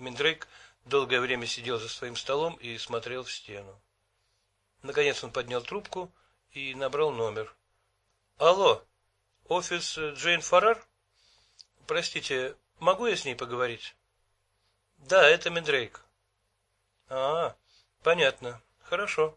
Мендрейк долгое время сидел за своим столом и смотрел в стену. Наконец он поднял трубку и набрал номер. Алло, офис Джейн Фаррар? Простите, могу я с ней поговорить? Да, это Мендрейк. А, понятно. Хорошо.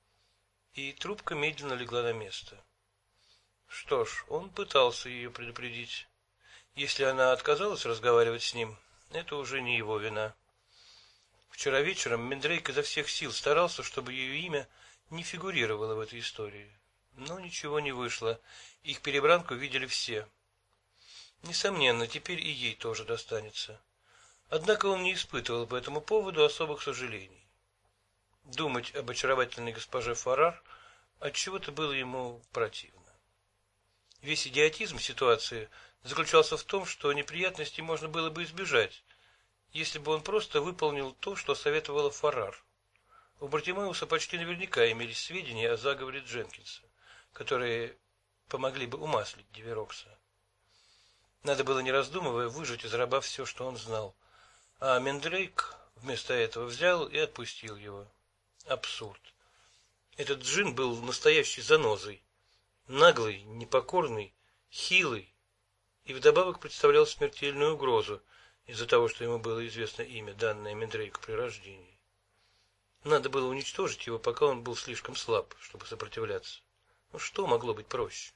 И трубка медленно легла на место. Что ж, он пытался ее предупредить. Если она отказалась разговаривать с ним, это уже не его вина. Вчера вечером Мендрейк изо всех сил старался, чтобы ее имя не фигурировало в этой истории. Но ничего не вышло. Их перебранку видели все. Несомненно, теперь и ей тоже достанется. Однако он не испытывал по этому поводу особых сожалений. Думать об очаровательной госпоже Фаррар отчего-то было ему противно. Весь идиотизм ситуации заключался в том, что неприятностей можно было бы избежать, если бы он просто выполнил то, что советовала Фаррар. У Бартимеуса почти наверняка имелись сведения о заговоре Дженкинса, которые помогли бы умаслить Диверокса. Надо было, не раздумывая, выжать из раба все, что он знал. А Мендрейк вместо этого взял и отпустил его. Абсурд. Этот джин был настоящей занозой. Наглый, непокорный, хилый, и вдобавок представлял смертельную угрозу из-за того, что ему было известно имя, данное Мендрейку при рождении. Надо было уничтожить его, пока он был слишком слаб, чтобы сопротивляться. Ну что могло быть проще?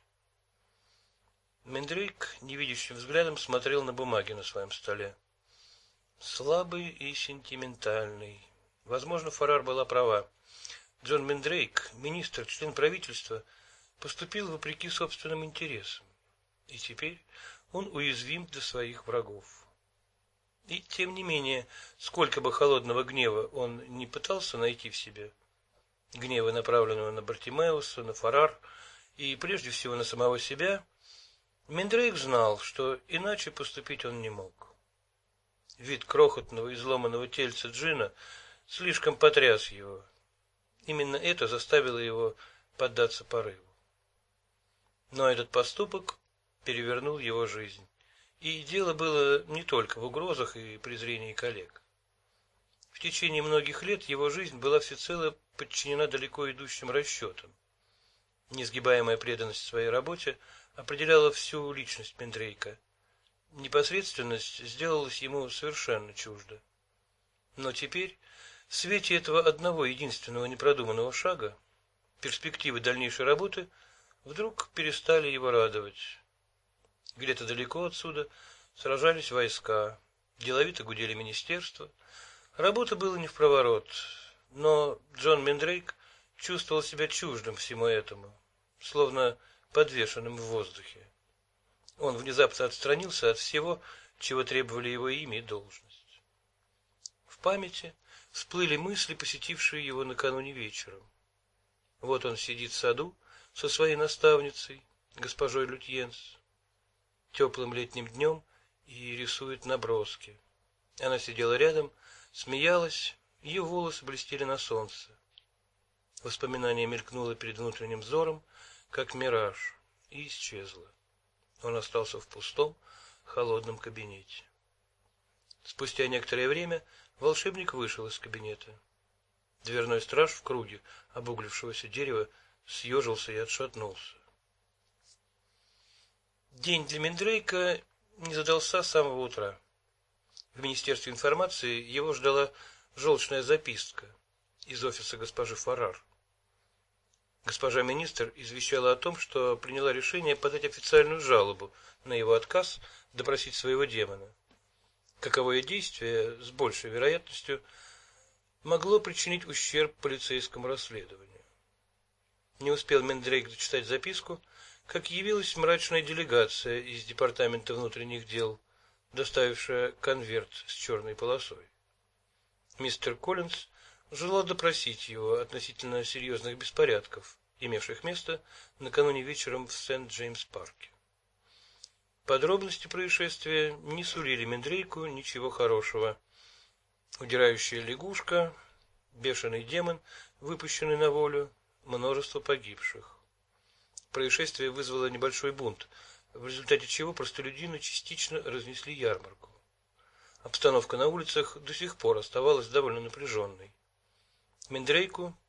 Мендрейк невидящим взглядом смотрел на бумаги на своем столе. Слабый и сентиментальный. Возможно, Фаррар была права. Джон Мендрейк, министр, член правительства, поступил вопреки собственным интересам. И теперь он уязвим для своих врагов. И тем не менее, сколько бы холодного гнева он не пытался найти в себе, гнева, направленного на Бартимеуса, на Фаррар и прежде всего на самого себя, Мендрейк знал, что иначе поступить он не мог. Вид крохотного изломанного тельца джина слишком потряс его. Именно это заставило его поддаться порыву. Но этот поступок перевернул его жизнь. И дело было не только в угрозах и презрении коллег. В течение многих лет его жизнь была всецело подчинена далеко идущим расчетам. Несгибаемая преданность своей работе определяла всю личность Мендрейка. Непосредственность сделалась ему совершенно чужда. Но теперь, в свете этого одного единственного непродуманного шага, перспективы дальнейшей работы вдруг перестали его радовать. Где-то далеко отсюда сражались войска, деловито гудели министерства. Работа была не впроворот, но Джон Мендрейк чувствовал себя чуждым всему этому, словно подвешенным в воздухе. Он внезапно отстранился от всего, чего требовали его имя и должность. В памяти всплыли мысли, посетившие его накануне вечером. Вот он сидит в саду со своей наставницей, госпожой Лютьенс, теплым летним днем и рисует наброски. Она сидела рядом, смеялась, ее волосы блестели на солнце. Воспоминание мелькнуло перед внутренним взором, как мираж, и исчезло. Он остался в пустом, холодном кабинете. Спустя некоторое время волшебник вышел из кабинета. Дверной страж в круге обуглившегося дерева съежился и отшатнулся. День для Мендрейка не задался с самого утра. В Министерстве информации его ждала желчная записка из офиса госпожи Фаррар. Госпожа министр извещала о том, что приняла решение подать официальную жалобу на его отказ допросить своего демона. Каковое действие, с большей вероятностью, могло причинить ущерб полицейскому расследованию. Не успел Мендрейк дочитать записку, как явилась мрачная делегация из департамента внутренних дел, доставившая конверт с черной полосой. Мистер Коллинз желал допросить его относительно серьезных беспорядков, имевших место накануне вечером в Сент-Джеймс-парке. Подробности происшествия не сулили Мендрейку ничего хорошего. Удирающая лягушка, бешеный демон, выпущенный на волю, множество погибших. Происшествие вызвало небольшой бунт, в результате чего простолюдины частично разнесли ярмарку. Обстановка на улицах до сих пор оставалась довольно напряженной. Мендрейку